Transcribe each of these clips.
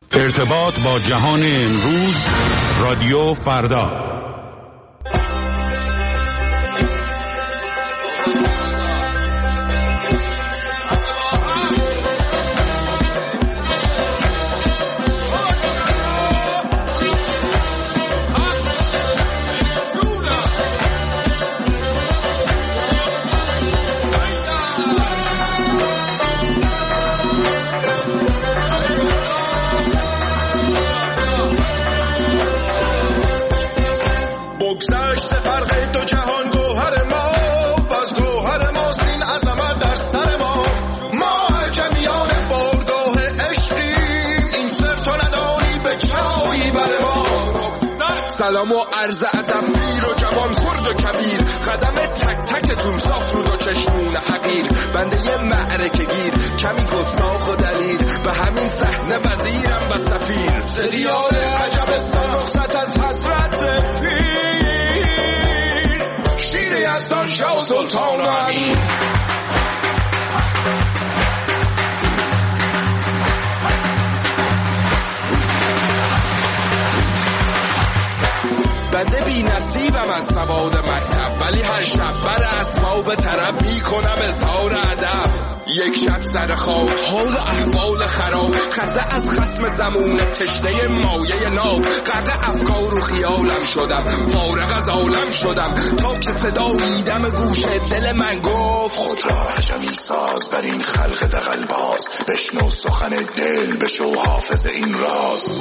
ارتباط با جهان امروز، رادیو فردا. سلام و عرض ادب پیر و جوان خرد و کبیر، قدم تک تکتون صاف رود و چشمون حقیر، بنده یه معرکه گیر کمی گستاخ و دلیر، به همین صحنه وزیرم و سفیر، سریال عجبستان رخصت از حضرت پیر، شیر یزدان شاه و سلطان و امیر. بنده بی نصیبم از سواد مکتب، ولی هر شب بر اسباب طرب می کنم اظهار ادب. یک شب سر خواب حال احوال خراب، خسته از خصم زمون تشنه مایه ناب، غرق افکار و خیالم شدم، فارغ از عالم شدم، تا که صدایی دم گوش دل من گفت خود را عجمی ساز بر این خلق دغل‌باز، بشنو سخن دل بشو حافظ این راز.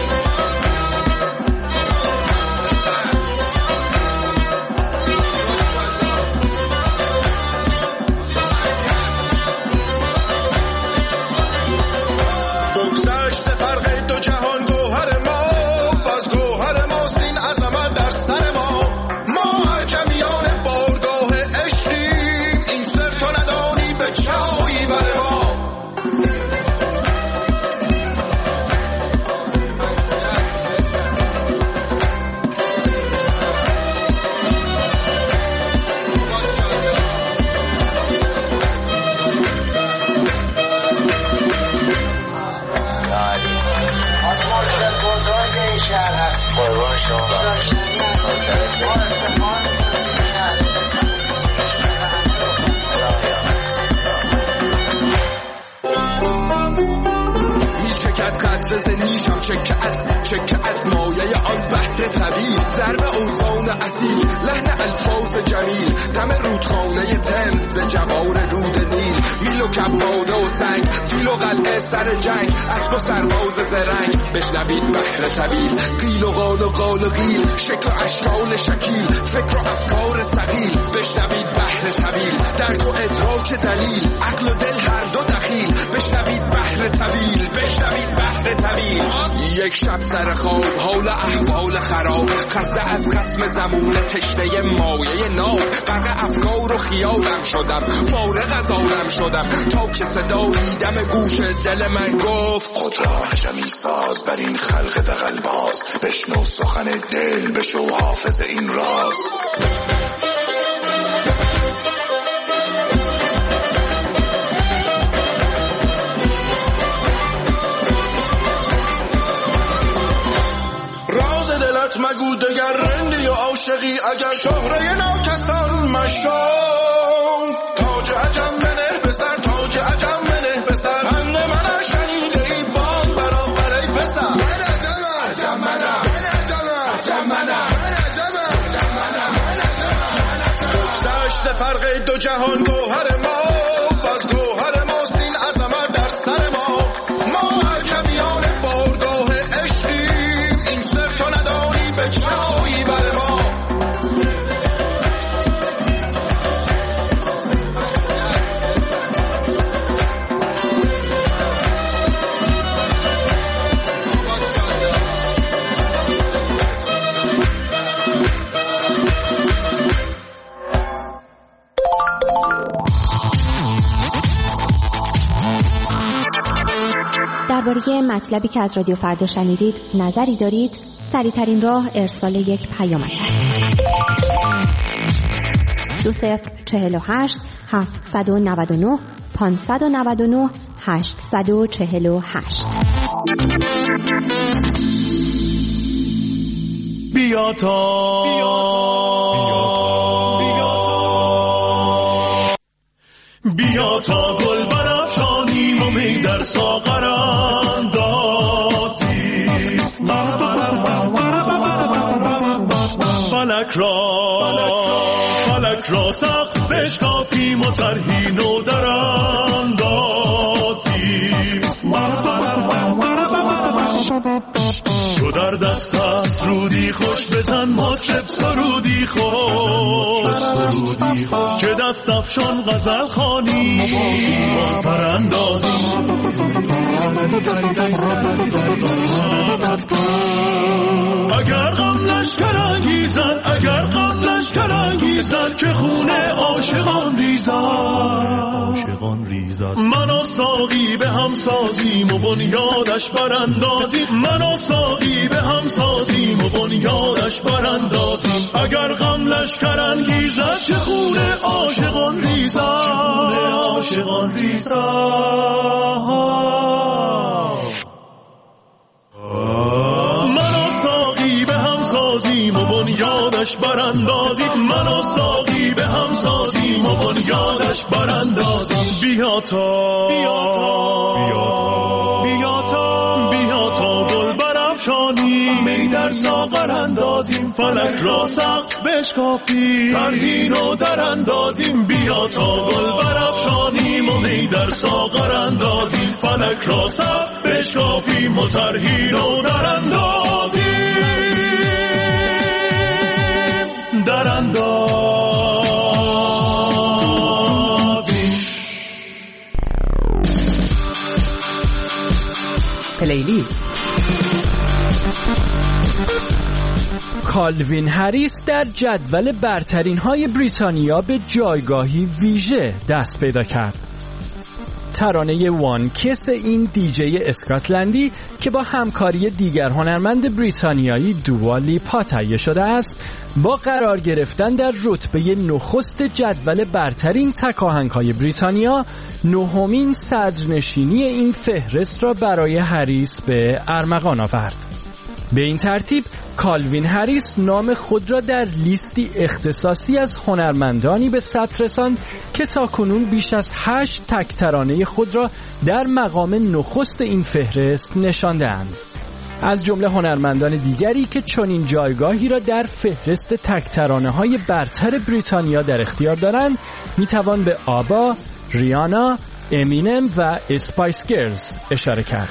چکه از مایه آن بحر طویل، ضرب اوزان اصیل، لحن الفاظ جمیل، دم رودخانه تمز به جوار رود نیل، میل و کباده و سنگ، فیل و قلعه سر جنگ، اسب و سرباز زرنگ، بشنوید بحر طویل، قیل و قال و قال و قیل، شکل و اشکال شکیل، فکر و افکار ثقیل، بشنوید بحر طویل، درک و ادراک دلیل، عقل و دل هر دو دخیل، بشنوید بحر طویل، بشنوید بحر طویل. یک شب سر خواب حال احوال خراب، خسته از خصم زمون تشنه مایه ناب، غرق افکار و خیالم شدم، فارغ از عالم شدم، تا که صدایی دم گوش دل من گفت خود را عجمی ساز بر این خلق دغل‌باز، بشنو سخن دل بشو حافظ این راز. مگو دگر رندی و عاشقی، اگر شهره ناکسان مشام، تاج عجم بنه بسر، تاج عجم بنه بسر، پند من شنیده ای باد برآور ای پسر، من عجم عجم منم، من عجم عجم منم، من عجم عجم منم، من عجم بگذشت فرق دو جهان گوهر ما، باز گوهر ماست این عظمت در سر ما، ما عجمیان بارگاه عشقیم، این سر تو نداری شایی بر ما. درباره مطلبی که از رادیو فردا شنیدید نظری دارید؟ سریع‌ترین راه ارسال یک پیامک است. 2048 799 599 848. بیا تا گل برافشانیم و می در ساغر اندازیم، فلک را سقف بشکافیم و طرحی نو در اندازیم. تو در دست هست رودی خوش بزن مطرب سرودی خوش، که دست افشان غزل خوانی باستر اندازیم. اگر غم لشکر انگیزد که خون عاشقان ریزد، من و ساقی به هم سازیم و بنیادش براندازیم، من و ساقی به هم سازیم و بنیادش براندازیم. اگر غم لشکر انگیزد که خون عاشقان ریزد، و بنیادش براندازیم، من و ساقی به هم سازیم و بنیادش براندازیم. بیا تا گل برافشانیم، می در ساغر اندازیم، فلک را سقف بشکافیم، طرحی نو در اندازیم. بیا تا گل برافشانیم و می در ساغر اندازیم، فلک را سقف بشکافیم و طرحی نو در اندازیم. پلیلیست. کالوین هریس در جدول برترین های بریتانیا به جایگاهی ویژه دست پیدا کرد. ترانه وان کس این دیجی اسکاتلندی که با همکاری دیگر هنرمند بریتانیایی دوا لیپا تهیه شده است، با قرار گرفتن در رتبه نخست جدول برترین تک آهنگ‌های بریتانیا، نهمین صدرنشینی این فهرست را برای هریس به ارمغان آورد. به این ترتیب کالوین هریس نام خود را در لیستی اختصاصی از هنرمندانی به ثبت رساند که تاکنون بیش از 8 تک ترانه خود را در مقام نخست این فهرست نشانده‌اند. از جمله هنرمندان دیگری که چنین جایگاهی را در فهرست تک ترانه‌های برتر بریتانیا در اختیار دارند میتوان به آبا، ریانا، امینم و اسپایس گرلز اشاره کرد.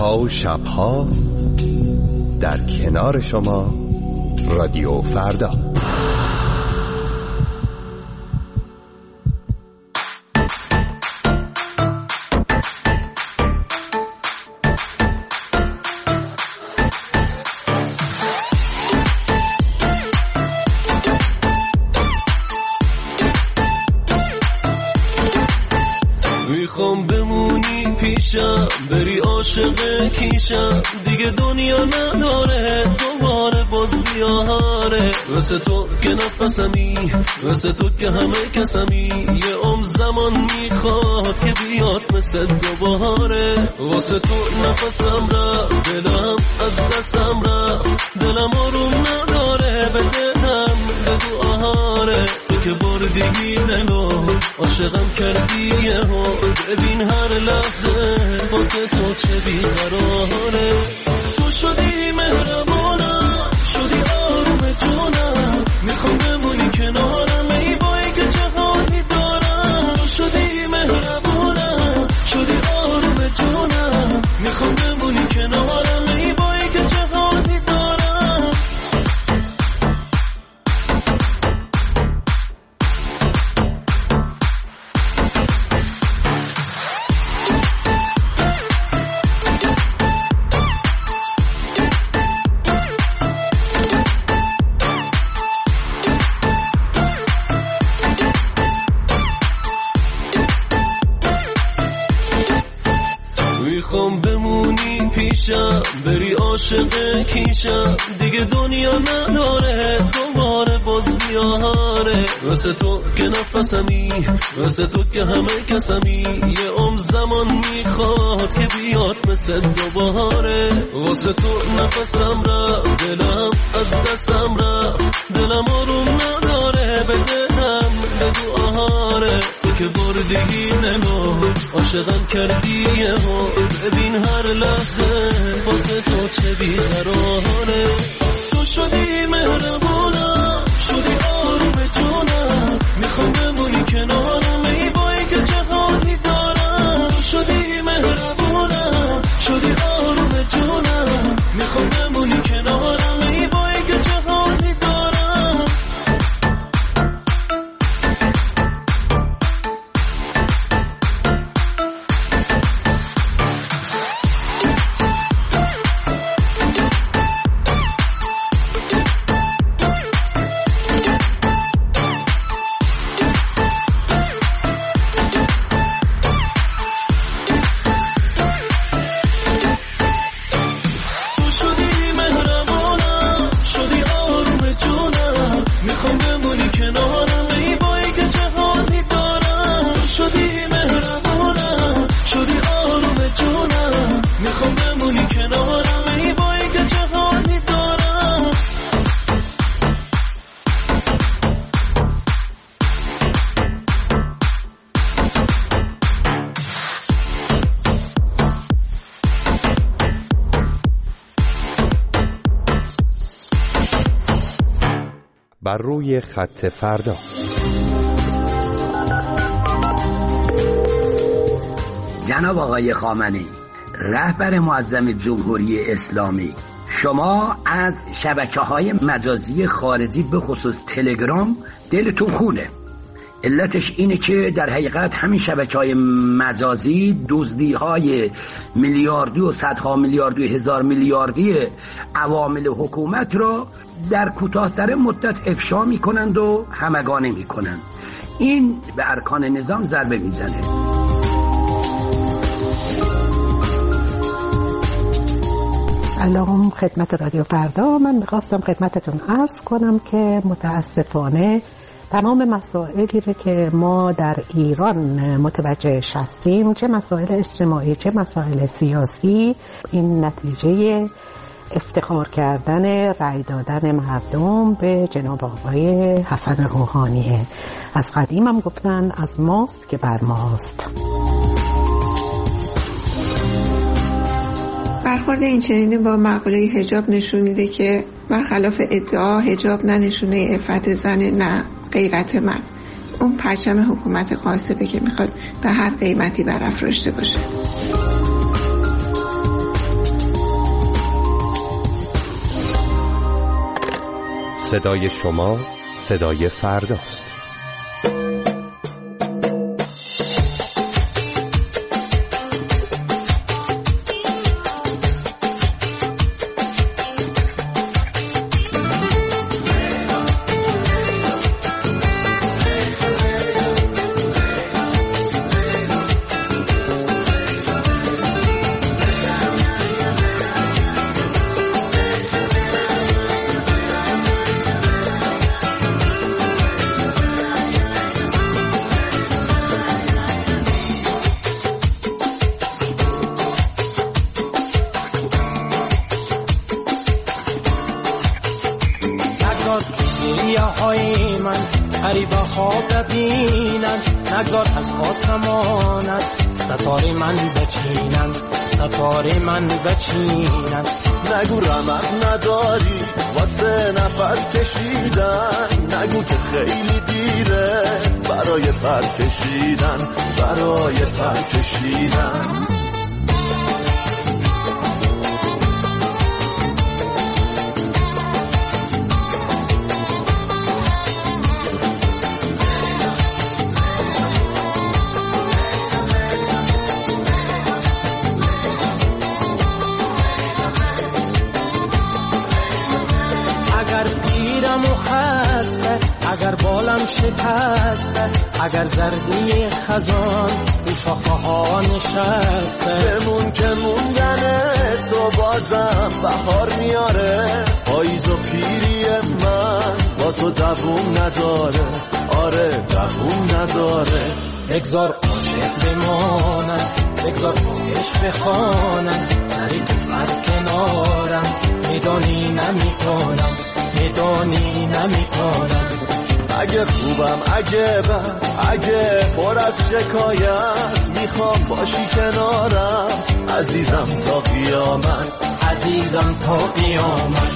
روزها و شبها در کنار شما رادیو فردا. میخوام بمونی پیشم، بری عاشق کیشم، دیگه دنیا نداره دوباره باز بیاره. واسه تو که نفسمی، واسه تو که همه کسمی، یه عمر زمان میخواد که بیاد مثل دوباره. واسه تو نفسم رفت، دلم از دستم رفت، دلم آروم نداره، بدهم بگو آهاره. تو که بردی دلو عاشقم کردی یهو، ببین هر لحظه واسه تو چه بیقراره. تو شدی مهربانم، شدی آروم جونم، میخوام بمونی کنارم، ای بایی که چه حالی دارم. تو شدی مهربانم، شدی آروم جونم، میخوام بمونی کنارم، ای بایی که چه حالی دارم. میخوام بمونی پیشم، بری عاشق کیشم، دیگه دنیا نداره دوباره باز بیاره. واسه تو که نفسمی، واسه تو که همه کسمی، یه عمر زمان میخواد که بیاد مثل دوباره. واسه تو نفسم رفت، دلم از دستم رفت، دلم آروم نداره، بدهم بگو آهاره. تو که بردی دلو عاشقم کردی یهو، ببین هر لحظه واسه تو چه بیقراره. تو شدی مهربونم، شدی آروم جونم، میخوام بمونی کنارم، ای بایی که چه حالی دارم. تو شدی مهربونم، شدی آروم جونم، میخوام بمونی کنارم، ای بایی که چه حالی دارم. بر روی خط فردا. جناب آقای خامنه‌ای، رهبر معظم جمهوری اسلامی، شما از شبکه‌های مجازی خارجی به خصوص تلگرام دلتون خونه. علتش اینه که در حقیقت همین شبکه‌های مجازی دزدی‌های میلیاردی و صدها میلیاردی و هزار میلیاردی عوامل حکومت را در کوتاه‌تر مدت افشا می‌کنند و همگانه می‌کنند. این به ارکان نظام ضربه میزنه. سلام خدمت رادیو فردا. من می‌خواستم خدمتتون عرض کنم که متاسفانه تمام مسائلی رو که ما در ایران متوجه هستیم، چه مسائل اجتماعی چه مسائل سیاسی، این نتیجه افتخار کردن رأی دادن مردم به جناب آقای حسن روحانیه. از قدیم هم گفتن از ماست که بر ماست. برخورد این چنینی با مقوله حجاب نشون میده که برخلاف ادعا حجاب نه نشونه عفت زن نه غیرت مرد. اون پرچم حکومت غاصبه که میخواد به هر قیمتی برافراشته باشه. صدای شما صدای فرداست. غریبه ها ببینن، نگذار از آسمانت ستاره من بچینن، ستاره من بچینن. نگو رمق نداری واسه نفس کشیدن، نگو که خیلی دیره برای پر کشیدن، برای پر کشیدن. اگر بالم شکسته، اگر زردی خزان رو شاخه ها نشسته، بمون که موندن تو بازم بهار میاره، پاییز و پیری من با تو دووم نداره، آره دووم نداره. بگذار عاشق بمانن، بگذار عشق بخوانن، نری تو از کنارم، میدانی نمیکنم، میدانی نمیکنم. اگه خوبم اگه بد اگه پر از شکایت، میخوام باشی کنارم عزیزم تا قیامت، عزیزم تا قیامت.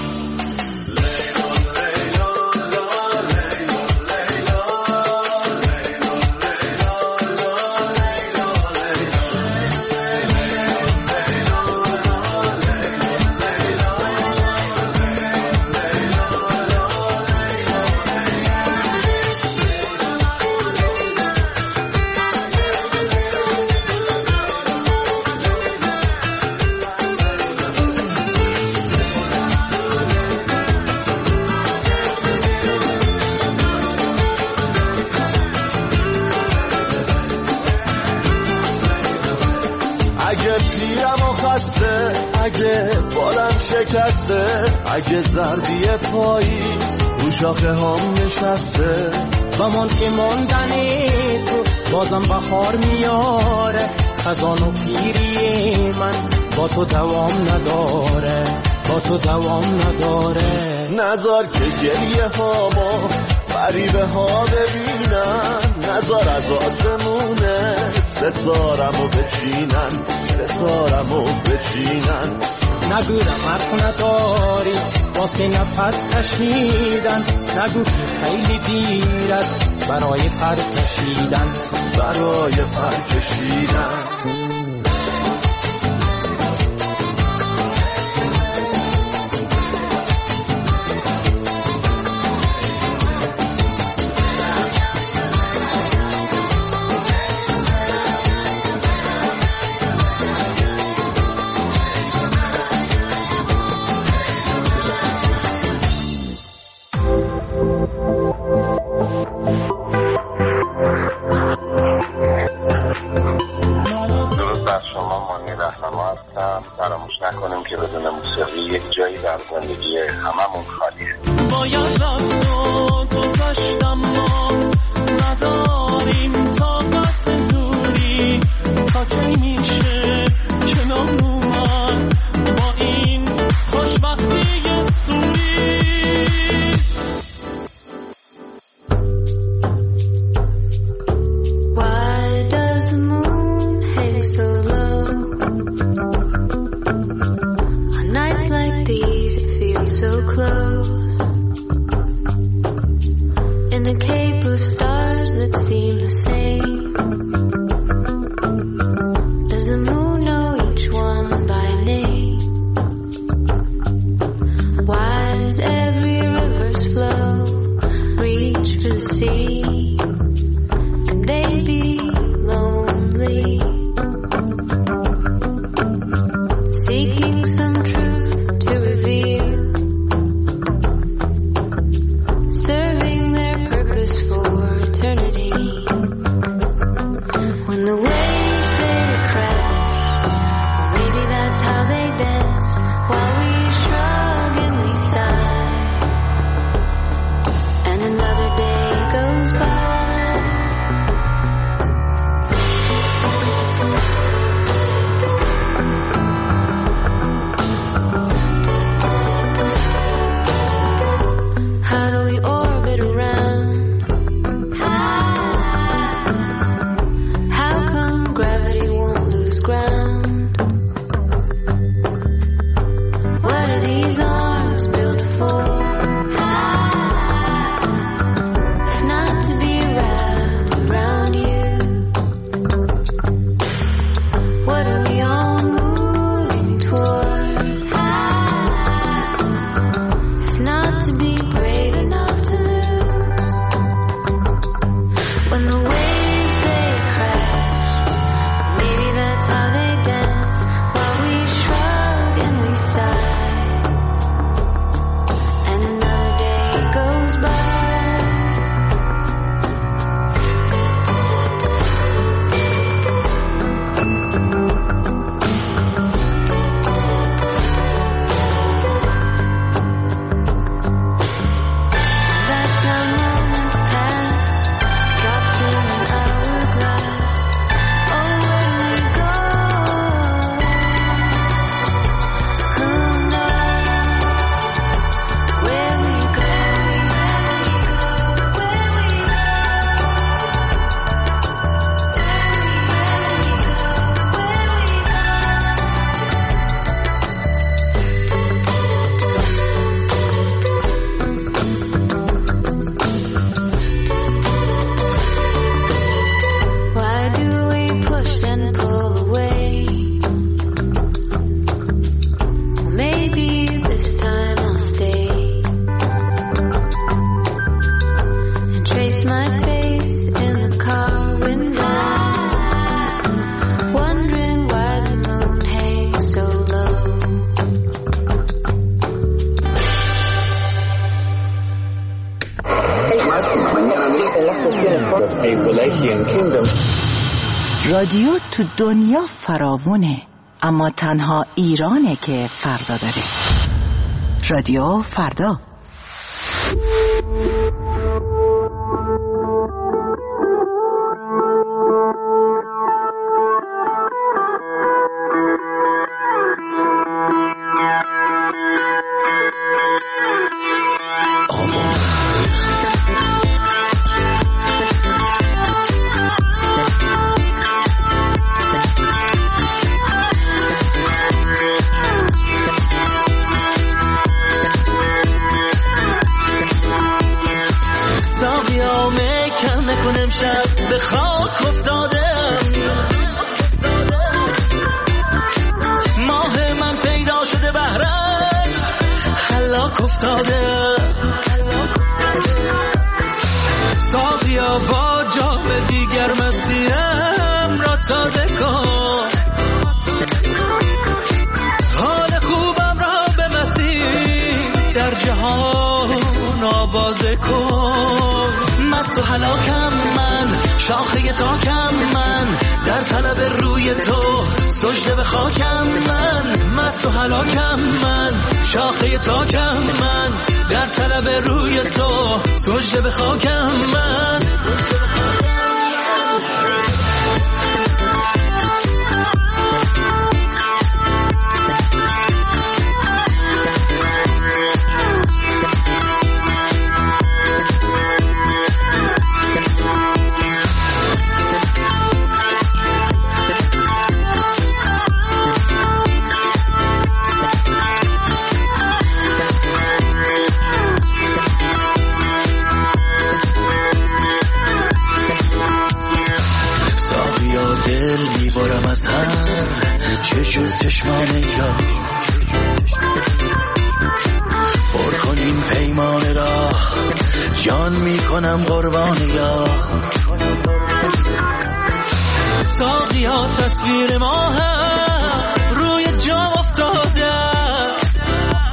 اگه بالم شکسته، اگه ضربی پایی رو شاخه هم نشسته، بمان که موندنی تو بازم بهار میاره، خزان و پیری من با تو دوام نداره، با تو دوام نداره. نذار که گریه هامو غریبه ها ببینن، نذار از آسمونه ستارمو بچینن، ستارمو بچینن. نگو رمق نداری واسه نفس کشیدن، نگو که خیلی دیر است برای پر کشیدن، برای پر کشیدن. رادیو تو دنیا فراوونه، اما تنها ایرانه که فردا داره. رادیو فردا. به خاک افتادم، ماه من پیدا شده بهرش هلاک افتاده. ساقیا با جام دیگر مسیحم را تازه کن، حال خوبم را به مسیح در جهان آوازه کن. مست و هلاکم من، شاخه تاکم من، در طلب روی تو سجده به خاکم من. مست و هلاکم من، شاخه تاکم من، در طلب روی تو سجده به خاکم من. چشمان یا پر کن این پیمان را، جان می کنم قربان یا. تصویر ماهم روی جام افتاده است.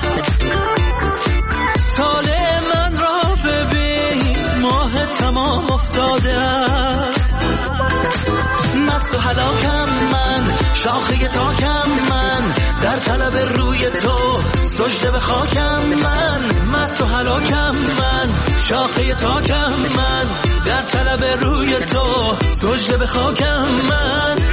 طالع من را ببین ماه تمام افتاده است. مست و هلاکم من، شاخه تاکم من، در طلب روی تو سجده به خاکم من. مست و هلاکم من، شاخه تاکم من، در طلب روی تو سجده به خاکم من.